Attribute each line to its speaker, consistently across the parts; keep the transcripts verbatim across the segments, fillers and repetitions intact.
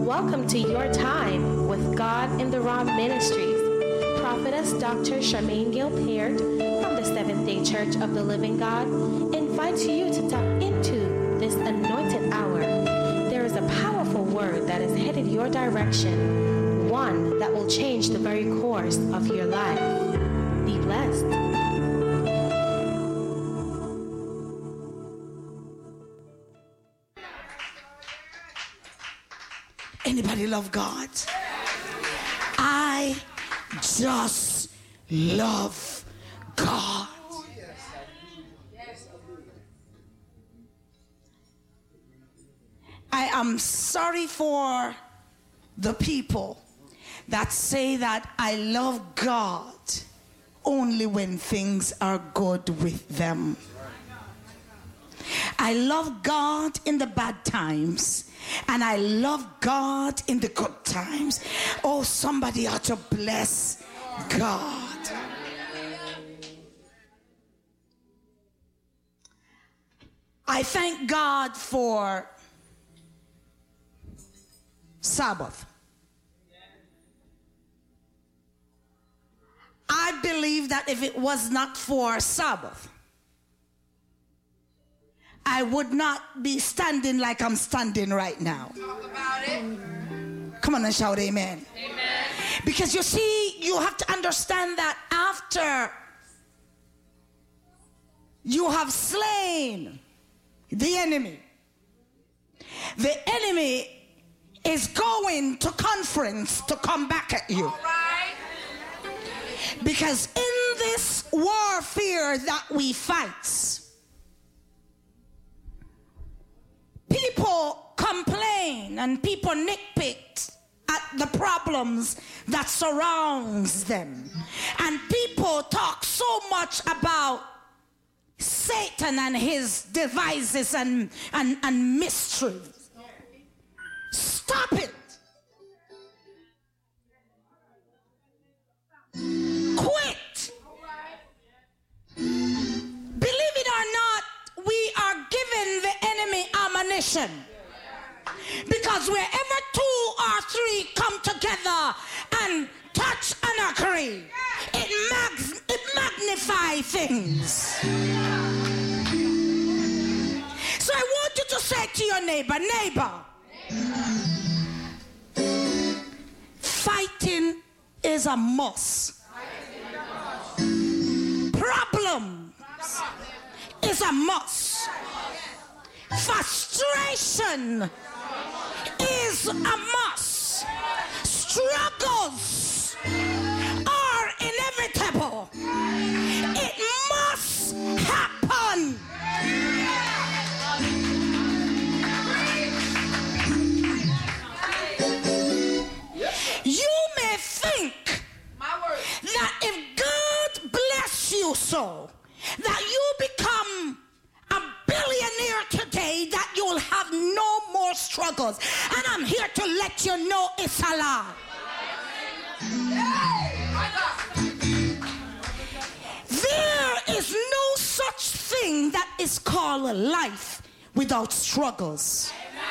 Speaker 1: Welcome to Your Time with God in the Raw Ministries. Prophetess Doctor Charmaine Gilpert from the Seventh-day Church of the Living God invites you to tap into this anointed hour. There is a powerful word that is headed your direction, one that will change the very course of your life. Be blessed.
Speaker 2: Anybody love God? I just love God. I am sorry for the people that say that I love God only when things are good with them. I love God in the bad times, and I love God in the good times. Oh, somebody ought to bless God. I thank God for Sabbath. I believe that if it was not for Sabbath, I would not be standing like I'm standing right now.
Speaker 3: Talk about it.
Speaker 2: Come on and shout amen.
Speaker 3: Amen.
Speaker 2: Because you see, you have to understand that after you have slain the enemy, the enemy is going to conference to come back at you.
Speaker 3: All right.
Speaker 2: Because in this warfare that we fight, people complain and people nitpick at the problems that surrounds them. And people talk so much about Satan and his devices and, and, and mysteries. Stop it. Quit. Believe it or not, we are giving the enemy ammunition. Because wherever two or three come together and touch and agree, it, mags, it magnifies things. So I want you to say to your neighbor, neighbor, fighting is a must. Problems is a must. Frustration is a must. Struggles are inevitable. It must happen. You may think that if God bless you so, that you become a billionaire today, that you'll have no more struggles. And I'm here to let you know it's a lie. There is no such thing that is called life without struggles.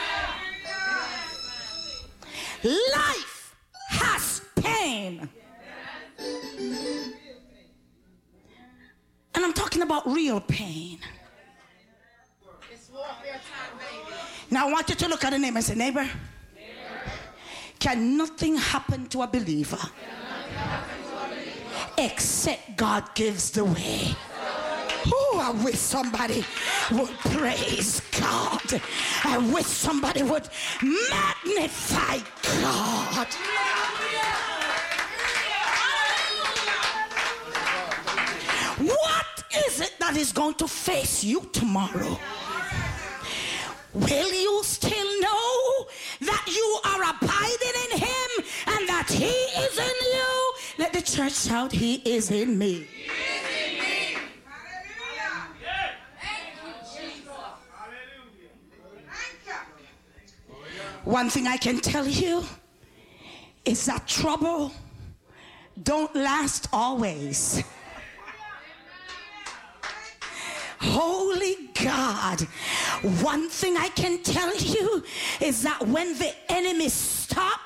Speaker 2: Life has pain. And I'm talking about real pain. Now I want you to look at the neighbor and say, neighbor, neighbor. Can nothing happen to a believer except God gives the way? Oh, I wish somebody would praise God. I wish somebody would magnify God. What is it that is going to face you tomorrow? Will you still know that you are abiding in him and that he is in you? Let the church shout, he is in me. He is in me. Hallelujah. Thank you, Jesus. Hallelujah. Thank you. One thing I can tell you is that trouble don't last always. Holy God. One thing I can tell you is that when the enemy stops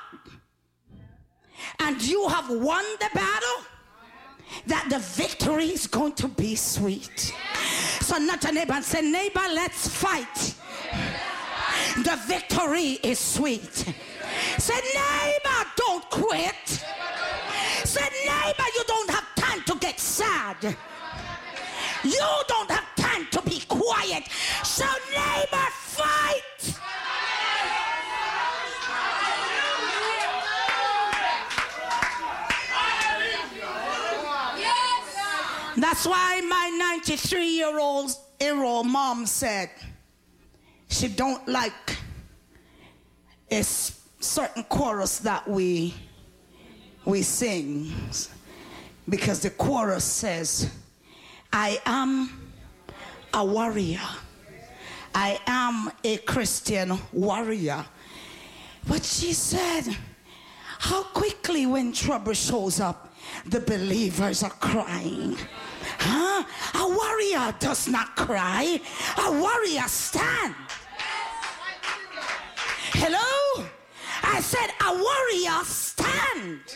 Speaker 2: and you have won the battle, that the victory is going to be sweet. So not a neighbor and say, neighbor, let's fight. The victory is sweet. Say, neighbor, don't quit. Say, neighbor, you don't have time to get sad. You don't have time to be quiet. So neighbor, fight. That's why my ninety-three-year-old hero mom said she don't like a certain chorus that we we sing, because the chorus says, I am a warrior. I am a Christian warrior. But she said, how quickly when trouble shows up, the believers are crying. Huh? A warrior does not cry. A warrior stands. Hello? I said a warrior stands.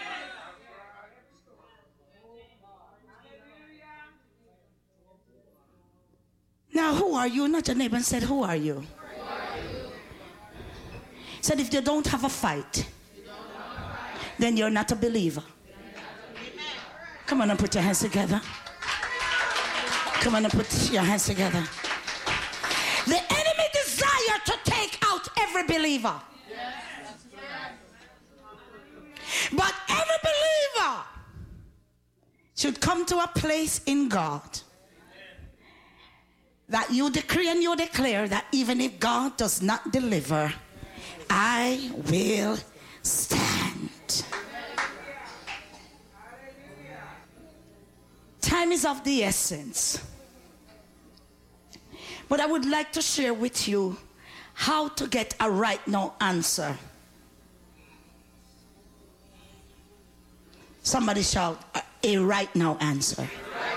Speaker 2: Now, who are you? Not your neighbor and said, who are you? Who are you? Said, if you don't have a fight, then you're not a believer. Come on and put your hands together. Come on and put your hands together. The enemy desire to take out every believer. But every believer should come to a place in God that you decree and you declare that even if God does not deliver, I will stand. Time is of the essence. But I would like to share with you how to get a right now answer. Somebody shout, a right now answer.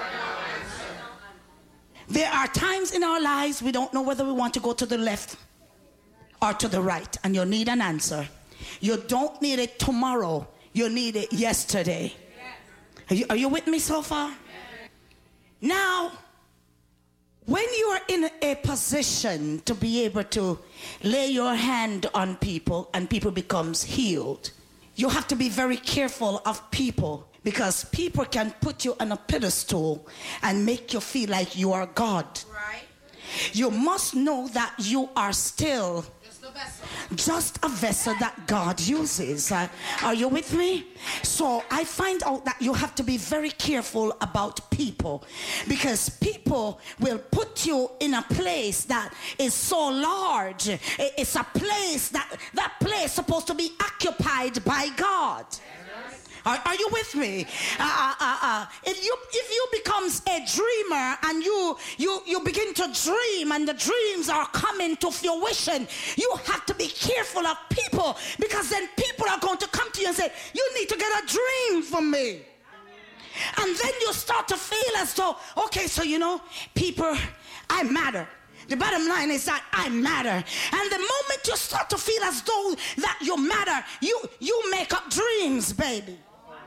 Speaker 2: There are times in our lives we don't know whether we want to go to the left or to the right, and you need an answer. You don't need it tomorrow. You need it yesterday. Are you, are you with me so far? Now, when you are in a position to be able to lay your hand on people and people becomes healed, you have to be very careful of people, because people can put you on a pedestal and make you feel like you are God. Right. You must know that you are still just a vessel, just a vessel that God uses. Uh, are you with me? So I find out that you have to be very careful about people, because people will put you in a place that is so large. It's a place that that place is supposed to be occupied by God. Are, are you with me? Uh, uh, uh, uh. If you if you becomes a dreamer and you you you begin to dream and the dreams are coming to fruition, you have to be careful of people, because then people are going to come to you and say, you need to get a dream from me. And then you start to feel as though, okay, so you know, people, I matter. The bottom line is that I matter. And the moment you start to feel as though that you matter, you you make up dreams, baby.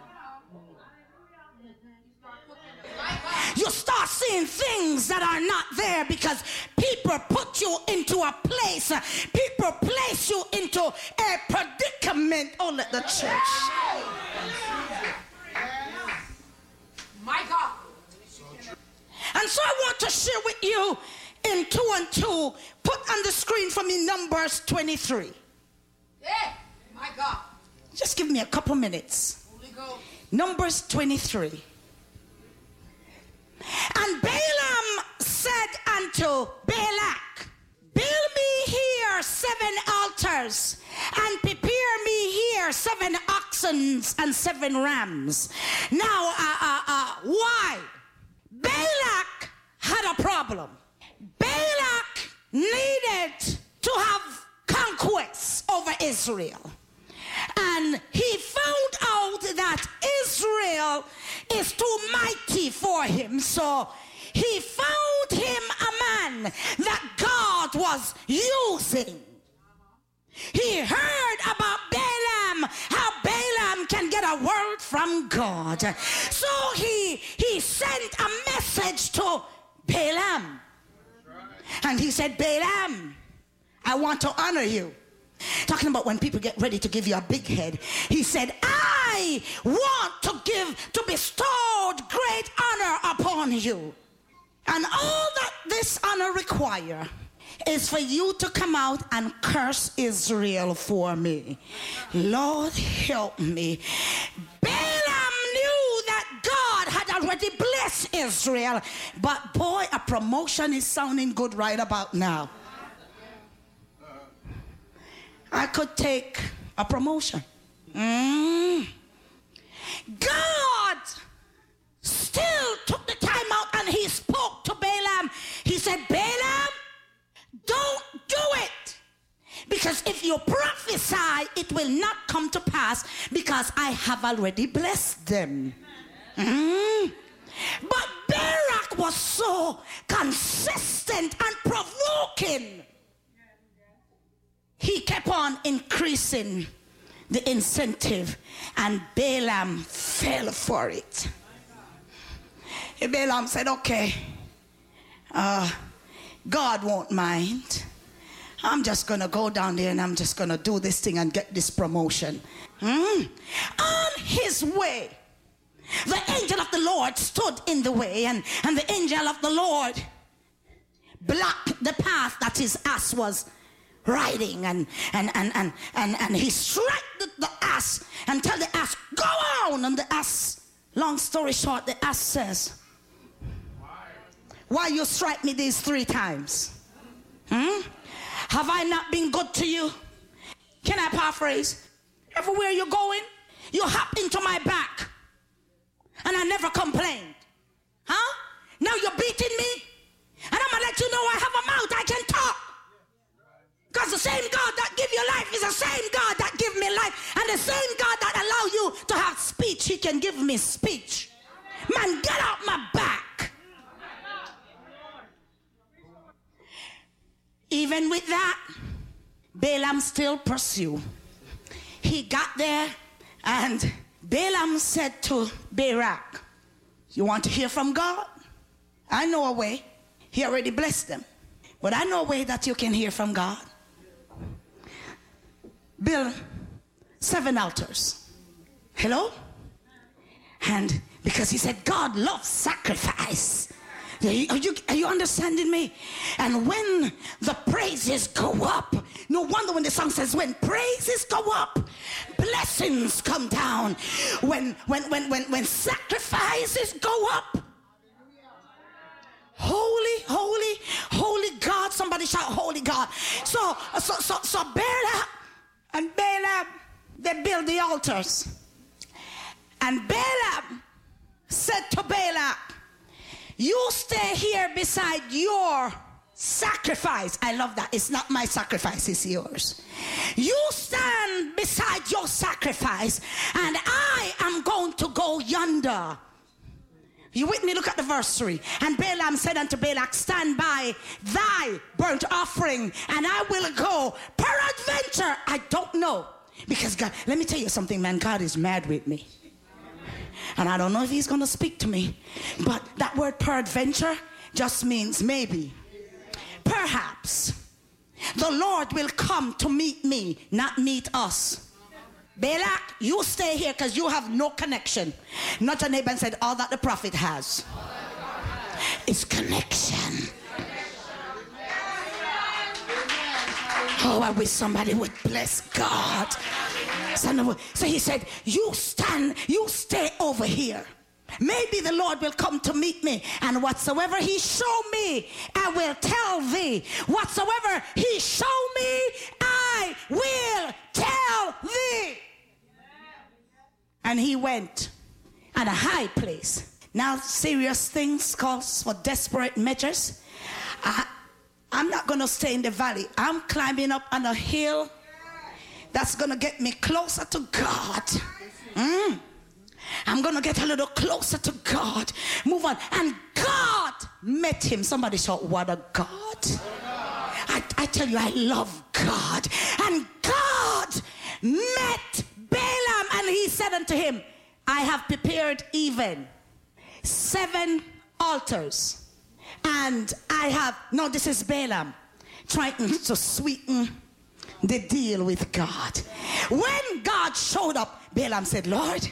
Speaker 2: You start seeing things that are not there, because people put you into a place. People place you into a predicament. Oh, let the church. My God. And so I want to share with you in two and two. Put on the screen for me Numbers twenty-three. Yeah, my God. Just give me a couple minutes. Numbers twenty-three. And Balaam said unto Balak, build me here seven altars, and prepare me here seven oxen and seven rams. Now, uh, uh, uh, why? Balak had a problem. Balak needed to have conquests over Israel. And he found out that Israel is too mighty for him. So he found him man that God was using. He heard about Balaam, how Balaam can get a word from God. So he, he sent a message to Balaam. And he said, Balaam, I want to honor you. Talking about when people get ready to give you a big head. He said, I want to give, to bestow great honor upon you. And all that this honor require is for you to come out and curse Israel for me. Lord, help me. Balaam knew that God had already blessed Israel. But boy, a promotion is sounding good right about now. I could take a promotion. Mm. God still took the time out and he spoke to Balaam. He said, Balaam, don't do it. Because if you prophesy, it will not come to pass because I have already blessed them. Mm. But Barak was so consistent and provoking. He kept on increasing the incentive, and Balaam fell for it. And Balaam said, okay, uh, God won't mind. I'm just going to go down there and I'm just going to do this thing and get this promotion. Mm. On his way, the angel of the Lord stood in the way, and, and the angel of the Lord blocked the path that his ass was riding, and and and and and, and he struck the, the ass and tell the ass, go on. And the ass, long story short, the ass says, why you strike me these three times? Hmm? Have I not been good to you? Can I paraphrase? Everywhere you're going, you hop into my back, and I never complained. Huh? Now you're beating me, and I'm gonna let you know I have a mouth, I can talk. Because the same God that give you life is the same God that give me life. And the same God that allow you to have speech, he can give me speech. Man, get out my back. Even with that, Balaam still pursue. He got there, and Balaam said to Barak, you want to hear from God? I know a way. He already blessed them. But I know a way that you can hear from God. Build seven altars. Hello? And because he said God loves sacrifice. Are you, are you understanding me? And when the praises go up, no wonder when the song says when praises go up, blessings come down. When when when when, when sacrifices go up, holy, holy, holy God. Somebody shout holy God. So so so so Balaam and Balaam, they build the altars. And Balaam said to Balak, you stay here beside your sacrifice. I love that. It's not my sacrifice, it's yours. You stand beside your sacrifice, and I am going to go yonder. You with me? Look at the verse three. And Balaam said unto Balak, stand by thy burnt offering, and I will go. Peradventure, I don't know. Because God, let me tell you something, man. God is mad with me. And I don't know if he's going to speak to me. But that word peradventure just means maybe. Perhaps the Lord will come to meet me, not meet us. Balak, you stay here because you have no connection. Not your neighbor and said, all that the prophet has is connection. Oh, I wish somebody would bless God. So he said, you stand, you stay over here. Maybe the Lord will come to meet me, and whatsoever he show me, I will tell thee. Whatsoever he show me, I will tell thee. And he went at a high place. Now serious things calls for desperate measures. I, I'm not going to stay in the valley. I'm climbing up on a hill that's going to get me closer to God. Mm. I'm going to get a little closer to God. Move on. And God met him. Somebody shout, what a God. I, I tell you, I love God. And God met Balaam, and he said unto him, I have prepared even seven altars. And I have, no, this is Balaam trying to sweeten the deal with God. When God showed up, Balaam said, Lord,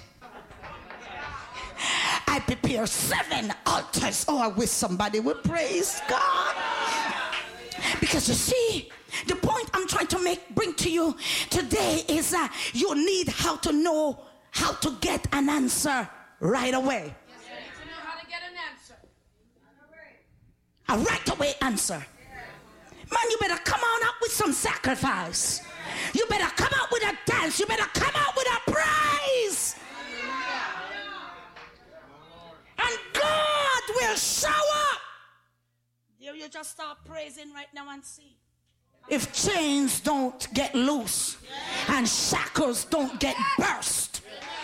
Speaker 2: I prepare seven altars. Oh, I wish somebody would praise God. Because you see, the point I'm trying to make, bring to you today is that you need how to know how to get an answer right away.
Speaker 3: Yes, you need to know how to get an answer.
Speaker 2: A right away answer. Man, you better come on up with some sacrifice. You better come out with a dance. You better come out with a praise. And God will show up. You, you just start praising right now and see. If chains don't get loose and shackles don't get burst.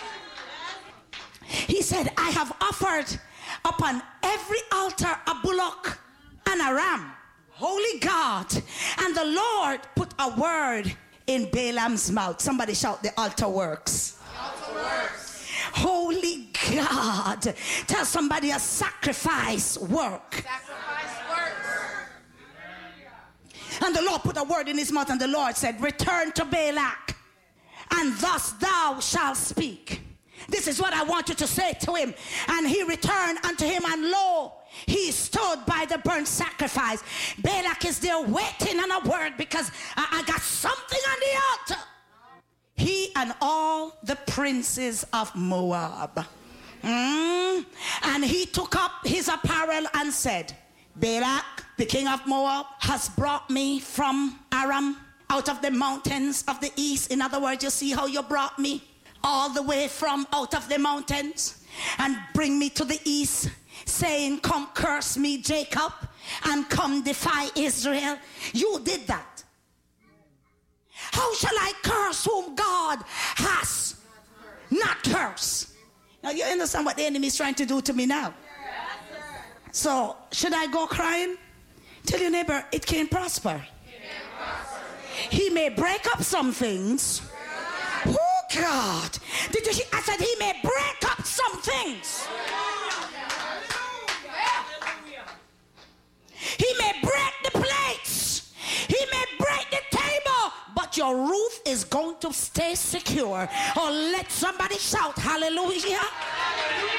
Speaker 2: He said, I have offered upon every altar a bullock and a ram. Holy God. And the Lord put a word in Balaam's mouth. Somebody shout, the altar works.
Speaker 3: The altar works.
Speaker 2: Holy God. Tell somebody a sacrifice work.
Speaker 3: Sacrifice works.
Speaker 2: And the Lord put a word in his mouth, and the Lord said, return to Balak, and thus thou shalt speak. This is what I want you to say to him. And he returned unto him, and lo, he stood by the burnt sacrifice. Balak is there waiting on a word, because I, I got something on the altar. He and all the princes of Moab. Mm. And he took up his apparel and said, Balak, the king of Moab, has brought me from Aram, out of the mountains of the east. In other words, you see how you brought me all the way from out of the mountains and bring me to the east, saying, come curse me, Jacob, and come defy Israel. You did that. How shall I curse whom God has not cursed? Now you understand what the enemy is trying to do to me now. So should I go crying? Tell your neighbor, it can't prosper. He may break up some things. Oh God, did you hear? I said he may break up some things. He may break the plates. He may break the table, but your roof is going to stay secure. Or let somebody shout hallelujah. Hallelujah.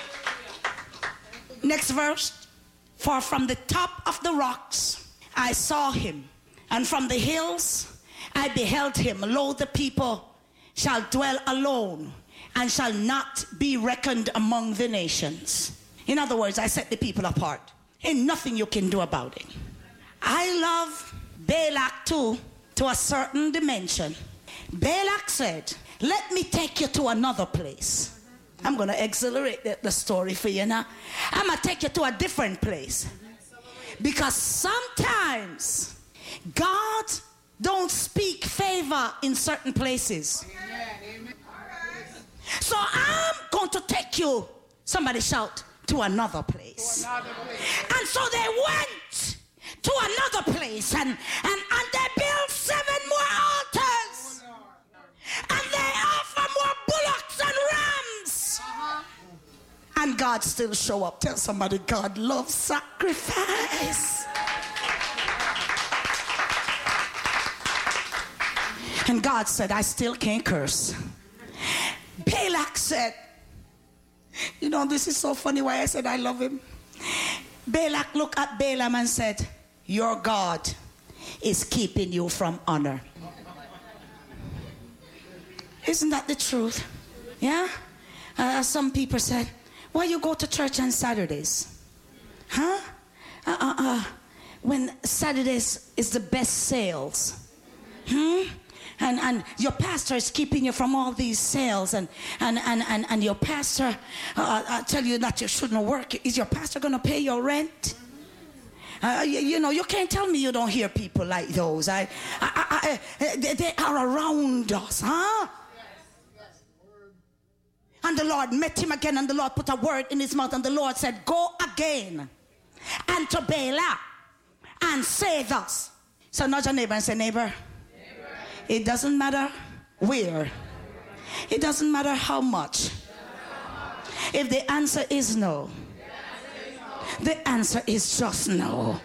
Speaker 2: Next verse. For from the top of the rocks I saw him, and from the hills I beheld him. Lo, the people shall dwell alone, and shall not be reckoned among the nations. In other words, I set the people apart. Ain't nothing you can do about it. I love Balak too, to a certain dimension. Balak said, let me take you to another place. I'm going to accelerate the, the story for you now. I'm going to take you to a different place. Because sometimes God don't speak favor in certain places. So I'm going to take you, somebody shout, to another place. To another place. And so they went to another place, and, and, and they built seven more altars. And they offer more bullocks and rams. Uh-huh. And God still show up. Tell somebody, God loves sacrifice. And God said, I still can't curse. Balak said, you know, this is so funny why I said I love him. Balak looked at Balaam and said, your God is keeping you from honor. Isn't that the truth? Yeah? Uh, some people said, why you go to church on Saturdays? Huh? Uh, uh, uh, when Saturdays is the best sales. Hmm? And, and your pastor is keeping you from all these sales, and, and, and, and, and your pastor uh, uh, tell you that you shouldn't work. Is your pastor going to pay your rent? Uh, you, you know, you can't tell me you don't hear people like those. I, I, I, I, they, they are around us, huh? And the Lord met him again, and the Lord put a word in his mouth, and the Lord said, go again and to Balak and say thus. So nudge your neighbor and say, neighbor, neighbor, it doesn't matter where. It doesn't matter how much. If the answer is no, the answer is just no.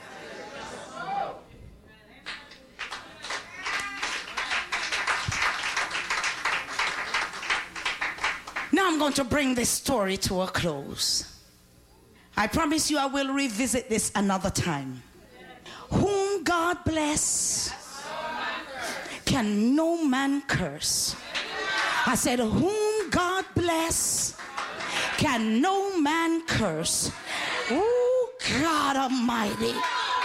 Speaker 2: Now I'm going to bring this story to a close. I promise you I will revisit this another time. Whom God bless, can no man curse. I said, whom God bless, can no man curse. Oh, God Almighty.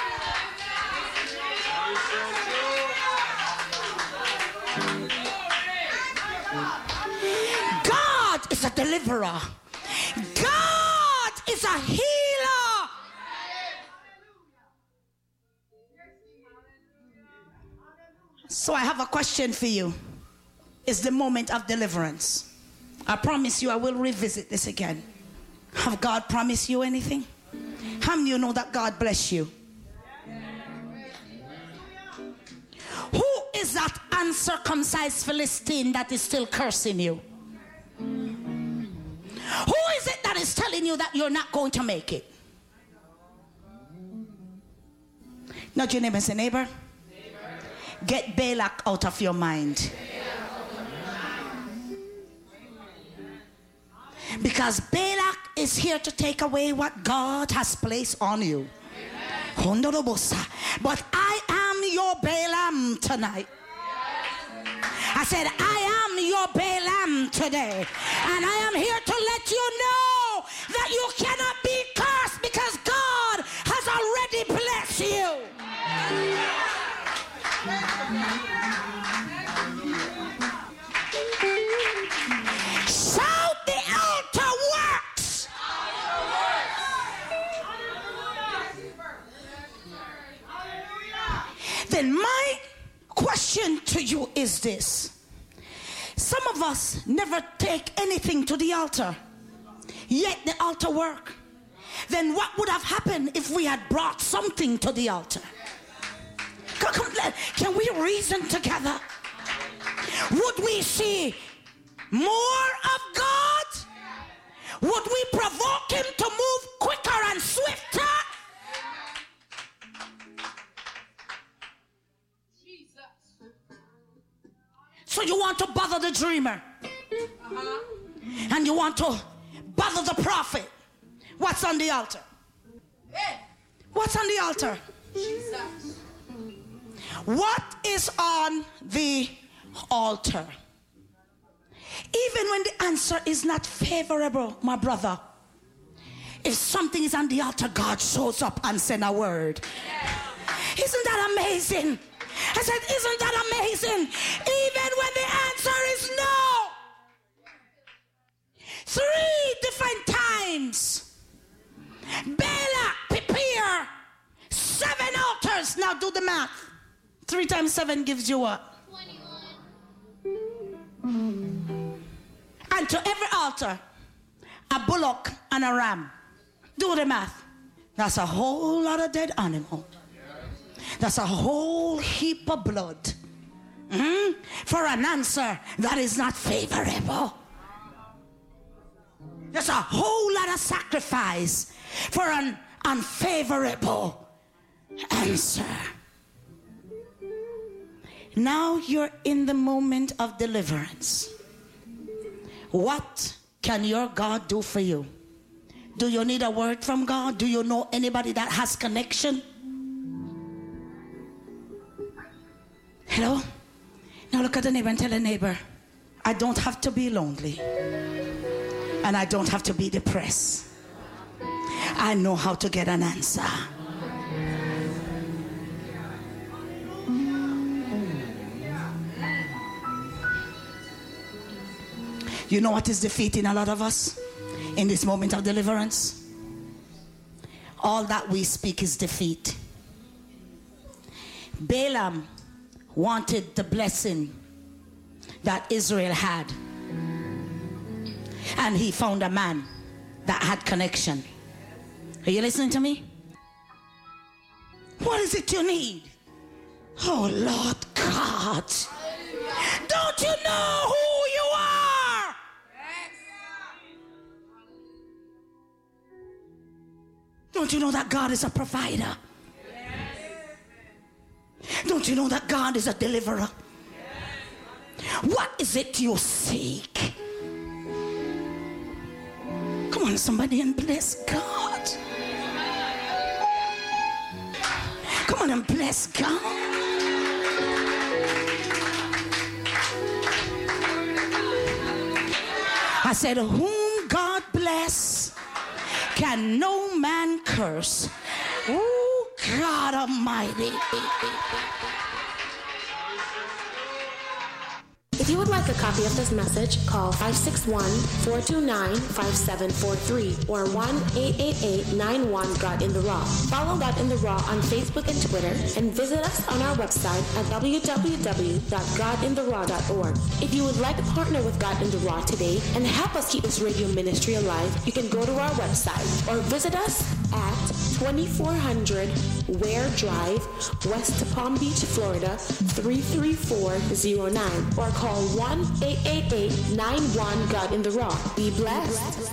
Speaker 2: God is a deliverer. God is a healer. So I have a question for you. It's the moment of deliverance. I promise you I will revisit this again. Have God promised you anything? How many of you know that God bless you? Who is that uncircumcised Philistine that is still cursing you? Who is it that is telling you that you're not going to make it? Not your neighbor and say, neighbor, neighbor, get Balak out of your mind. Because Balak is here to take away what God has placed on you. But I am your Balaam tonight. I said, I am your Balaam today. And I am here to let you know that you cannot be cursed because God has already blessed you. Shout, the altar works. Then my question to you is this. Some of us never take anything to the altar, yet the altar work. Then what would have happened if we had brought something to the altar? Come, come, can we reason together? Would we see more of God? Would we provoke him to move quicker and swifter? So you want to bother the dreamer, uh-huh. and you want to bother the prophet. What's on the altar? Hey. What's on the altar? Jesus. What is on the altar? Even when the answer is not favorable, my brother, if something is on the altar, God shows up and sends a word. Yeah. Isn't that amazing? I said, isn't that amazing? Even when the answer is no. Three different times. Balak, prepare seven altars. Now do the math. Three times seven gives you what? twenty-one. And to every altar, a bullock and a ram. Do the math. That's a whole lot of dead animal. That's a whole heap of blood. Mm-hmm. For an answer that is not favorable. There's a whole lot of sacrifice for an unfavorable answer. Now you're in the moment of deliverance. What can your God do for you? Do you need a word from God? Do you know anybody that has connection? Hello? Now look at the neighbor and tell the neighbor, I don't have to be lonely. And I don't have to be depressed. I know how to get an answer. You know what is defeating a lot of us in this moment of deliverance? All that we speak is defeat. Balaam wanted the blessing that Israel had. And he found a man that had connection. Are you listening to me? What is it you need? Oh, Lord God. Don't you know who you are? Don't you know that God is a provider? Don't you know that God is a deliverer? What is it you seek? Come on, somebody, and bless God. Come on and bless God. I said, whom God bless, can no man curse. Oh, God Almighty.
Speaker 1: If you would like a copy of this message, call five six one, four two nine, five seven four three or one eight eight eight, nine one, God in the Raw. Follow God in the Raw on Facebook and Twitter, and visit us on our website at w w w dot god in the raw dot org. If you would like to partner with God in the Raw today and help us keep this radio ministry alive, you can go to our website or visit us at twenty-four hundred Ware Drive, West Palm Beach, Florida, three three four zero nine, or call one eight eight eight, nine one, God in the Raw. Be blessed.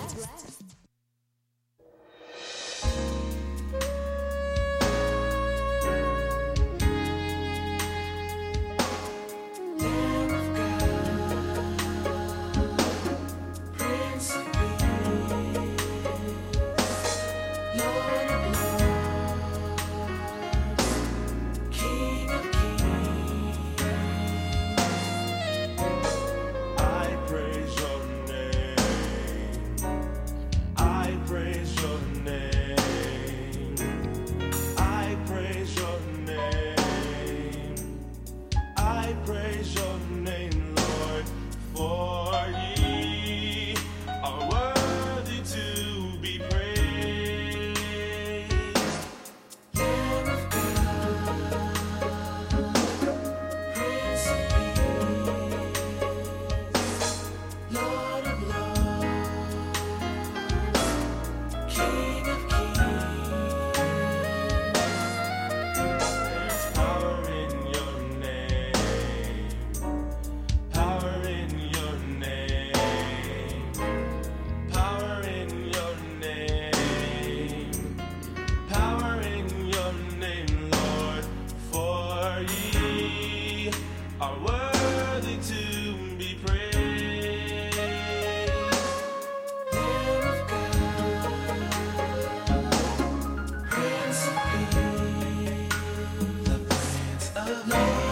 Speaker 4: Lord.